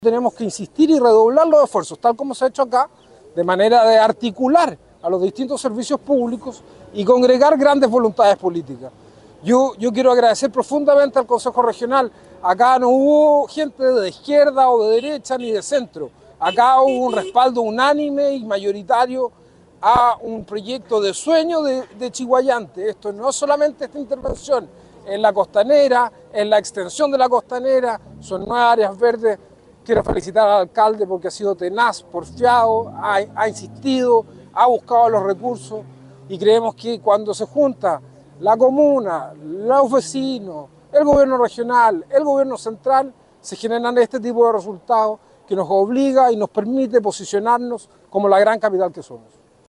Tenemos que insistir y redoblar los esfuerzos, tal como se ha hecho acá, de manera de articular a los distintos servicios públicos y congregar grandes voluntades políticas. Yo quiero agradecer profundamente al Consejo Regional. Acá no hubo gente de izquierda o de derecha ni de centro. Acá hubo un respaldo unánime y mayoritario a un proyecto de sueño de Chiguayante. Esto no es solamente esta intervención en la costanera, en la extensión de la costanera, son 9 áreas verdes. Quiero felicitar al alcalde porque ha sido tenaz, porfiado, ha insistido, ha buscado los recursos y creemos que cuando se junta la comuna, los vecinos, el gobierno regional, el gobierno central, se generan este tipo de resultados que nos obliga y nos permite posicionarnos como la gran capital que somos.